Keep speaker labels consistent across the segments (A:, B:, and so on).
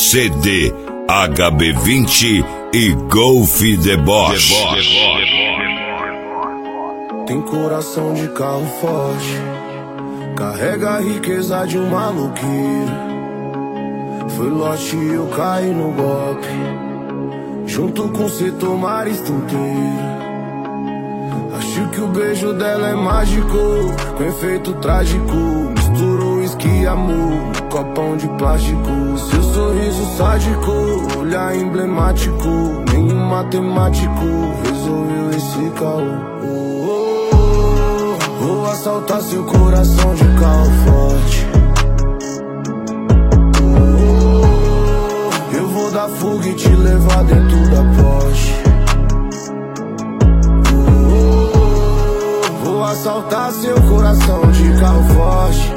A: CD, HB20 e Golf Deboche.
B: Tem coração de carro forte, carrega a riqueza de um maloqueiro. Foi lote e eu caí no golpe, junto com o setor marista inteiro. Acho que o beijo dela é mágico, com efeito trágico. Misturou uísque e amor, copão de plástico. Seu sorriso sádico, olhar emblemático. Nenhum matemático resolveu esse caô. Vou assaltar seu coração de carro forte. Eu vou dar fuga e te levar dentro da Porsche. Vou assaltar seu coração de carro forte.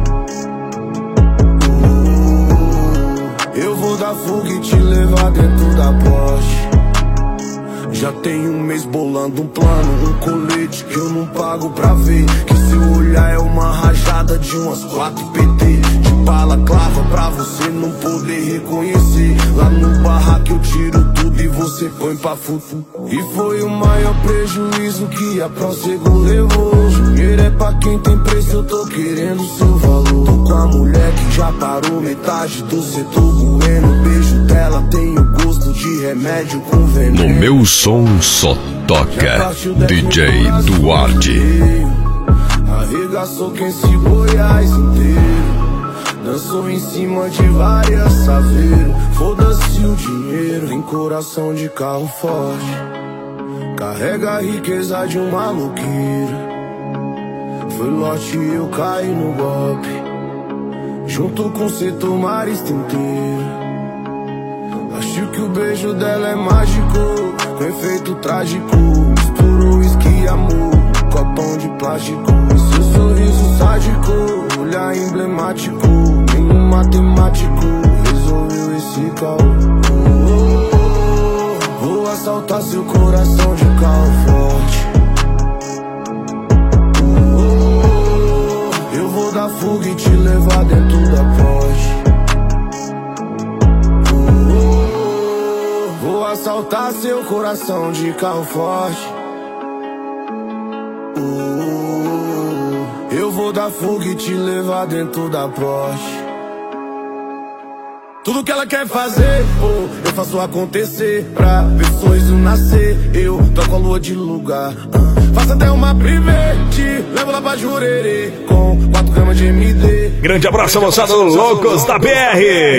B: Eu vou dar fuga e te levar dentro da Porsche. Já tem um mês bolando um plano, um colete que eu não pago pra ver. Que seu olhar é uma rajada de umas 4 PT. De bala clava pra você não poder reconhecer. Lá no barraco eu tiro tudo e você põe pra fufu. E foi o maior prejuízo que a Prosego levou. Dinheiro é pra quem tem preço, eu tô querendo seu valor. Tô com a mulher que já parou metade do setor bueno. O beijo dela tem o gosto de remédio com veneno.
A: No meu som só toca DJ Duarte.
B: Arregaçou quem se Goiás inteiro. Dançou em cima de várias saveiras. Foda-se o dinheiro. Tem coração de carro forte, carrega a riqueza de um maloqueiro. Foi lote e eu caí no golpe, junto com o setor marista inteiro. Acho que o beijo dela é mágico, com efeito trágico. Misturou uísque e amor, copão de plástico. Seu sorriso sádico, olhar emblemático. Nenhum matemático resolveu esse caô. Vou assaltar seu coração de carro forte. Eu vou dar fuga e te levar dentro da Porsche. Vou assaltar seu coração de carro forte. Eu vou dar fuga e te levar dentro da Porsche. Tudo que ela quer fazer, eu faço acontecer. Pra ver sorriso nascer, eu troco a lua de lugar. Faço até uma private, levo lá pra Jurerê, com 4 gramas de MD.
C: Grande abraço, moçada do Loucos da BR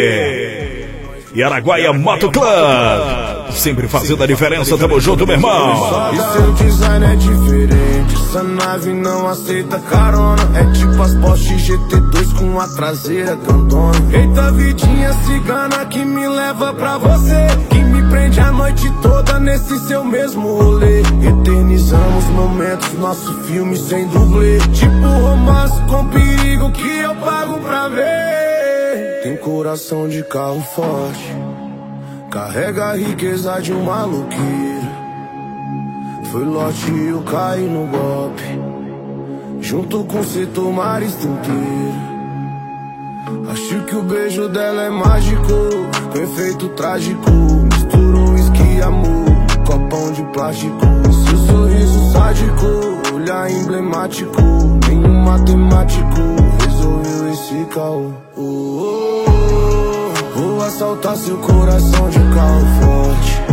C: e Araguaia Moto Club, sempre fazendo a diferença. Tamo junto, meu irmão.
B: E seu design é diferente, essa nave não aceita carona. É tipo as Porsche GT2 com a traseira grandona. Eita vidinha cigana que me leva pra você, que me prende a noite toda nesse seu mesmo rolê. Eternizamos momentos, nosso filme sem dublê. Tipo romance com perigo que eu pago pra ver. Tem coração de carro forte, carrega a riqueza de um maloqueiro. Foi lote e eu caí no golpe, junto com o setor marista inteiro. Acho que o beijo dela é mágico, com efeito trágico. Misturou uísque e amor, copão de plástico. Seu sorriso sádico, olhar emblemático. Nenhum matemático resolveu esse caô. Vou assaltar seu coração de carro forte.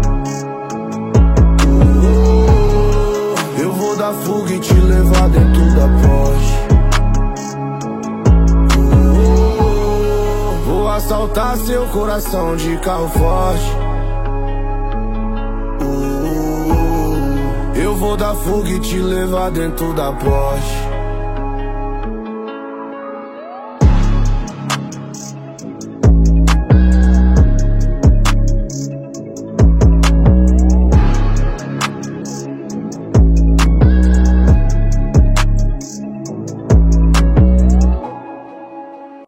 B: Eu vou dar fuga e te levar dentro da Porsche. Vou assaltar seu coração de carro forte. Eu vou dar fuga e te levar dentro da Porsche.